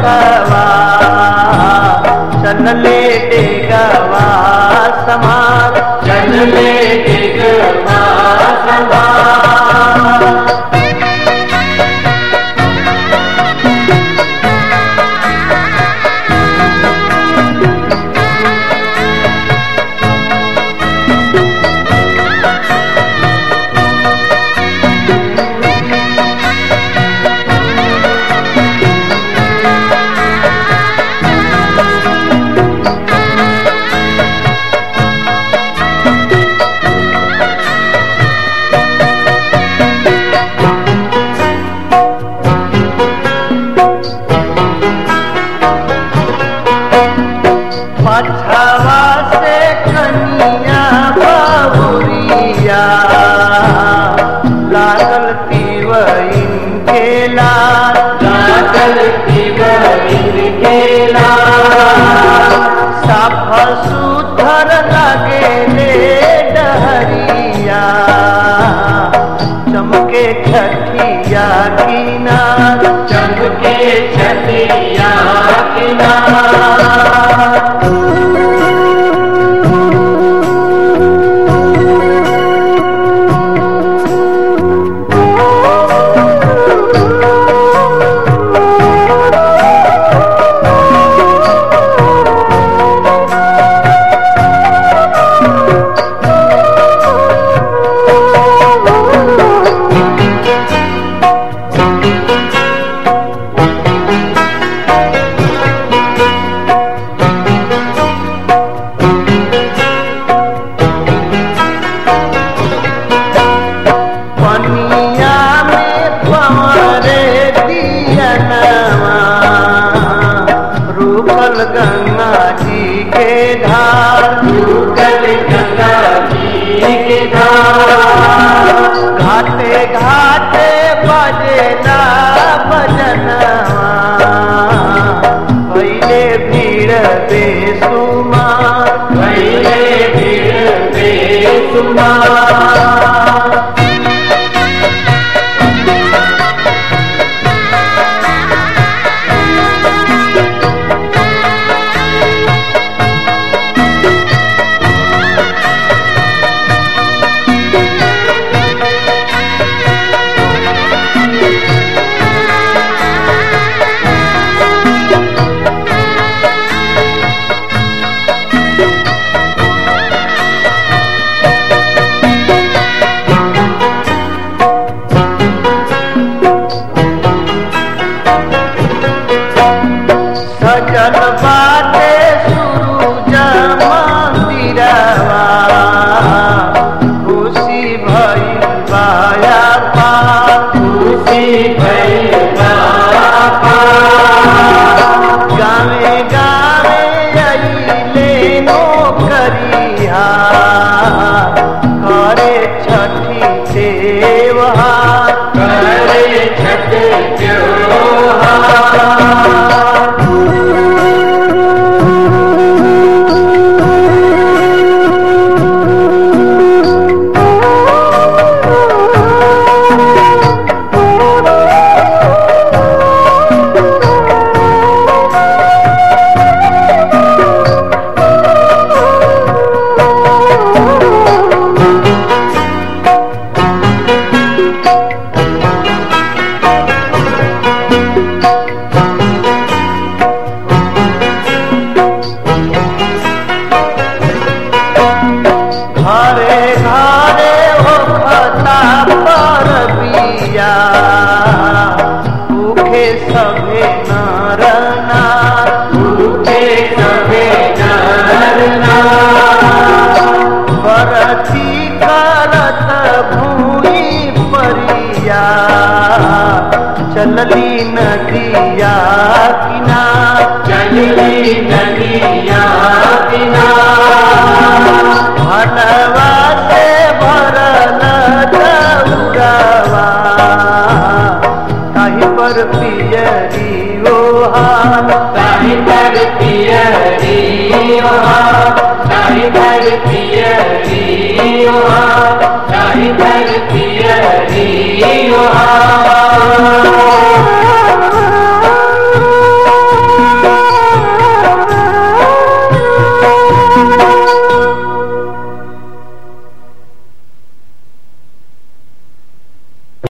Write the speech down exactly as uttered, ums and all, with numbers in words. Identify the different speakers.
Speaker 1: रखवा चल ले डेगवा समार
Speaker 2: चल ले डेगवा समार।
Speaker 1: पछवा से कनिया बहुरिया लागल तिवइन के लाल
Speaker 2: लागल तिवइन के लाल।
Speaker 1: साफ सुथर लगेले डहरिया चमके छठिया किनार
Speaker 2: चमके छठिया किनार।
Speaker 1: गंगा जी के धार
Speaker 2: रुकल गंगा जी के धार।
Speaker 1: घाटे घाटे बजेला बजनवा पहले भीड़ बेसुमार
Speaker 2: पहले भीड़ बेसुमार।
Speaker 1: सजल बाटे सूरज मंदिरवा खुशी भइल बाया पार
Speaker 2: खुशी भइल बाया पार।
Speaker 1: गावे गावे अइले नौकरिया करे छठी त्योहार
Speaker 2: करे छठ त्योहार।
Speaker 1: घरे घरे हो खता पर बिया भूखे सभे नर नार
Speaker 2: भूखे सभे नर नार।
Speaker 1: बरती करत भूमि परिया चलली नदिया किनार
Speaker 2: चलली नदिया किनार।
Speaker 1: भनवा से भरल दौड़वा ताहि पर पियरी ओहार
Speaker 2: ताहि पर पियरी ओहार ताहि पर पियरी ओहार ताहि पर पियरी ओहार।